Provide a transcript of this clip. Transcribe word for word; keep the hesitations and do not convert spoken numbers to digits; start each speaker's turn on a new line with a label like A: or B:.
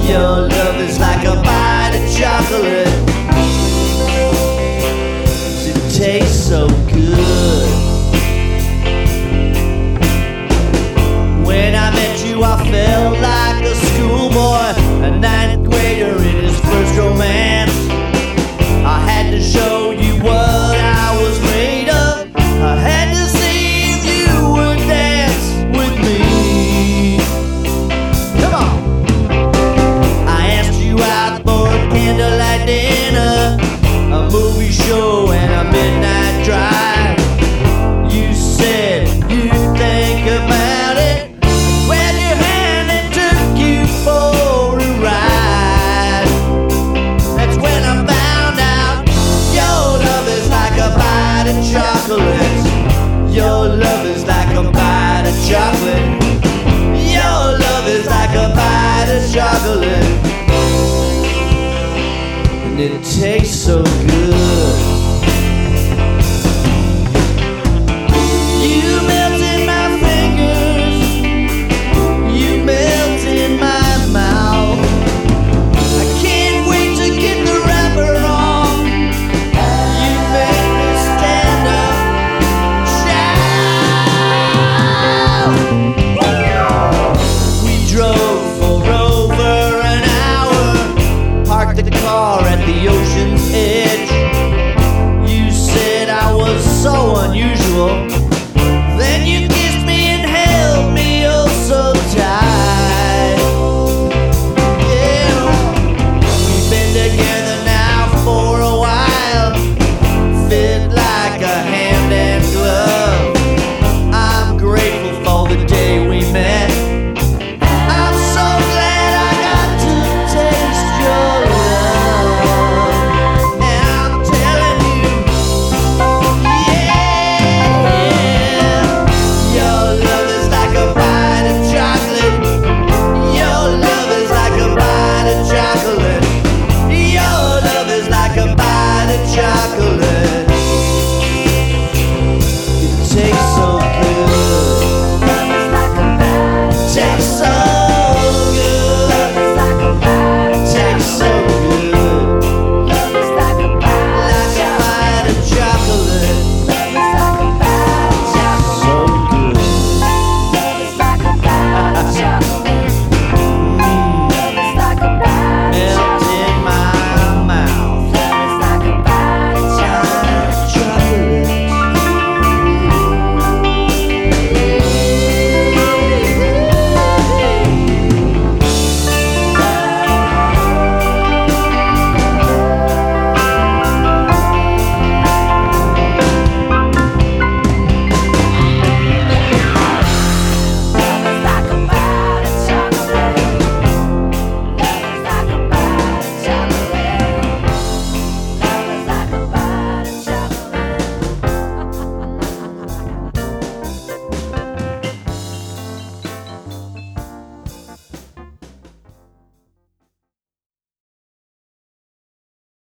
A: Your love is like a bite of chocolate. It tastes so good. When I met you, I felt like a schoolboy, a ninth grader in his first romance. I had to show you what I was made of. I had to see if you would dance with me. Come on. I asked you out for a candlelight dinner, a movie show, and a midnight drive. You said you'd think about it. Grabbed your hand and took you for a ride. That's when I found out your love is like a bite of chocolate. Your love is like a bite of chocolate. Your love is like a bite of chocolate. And it tastes so good.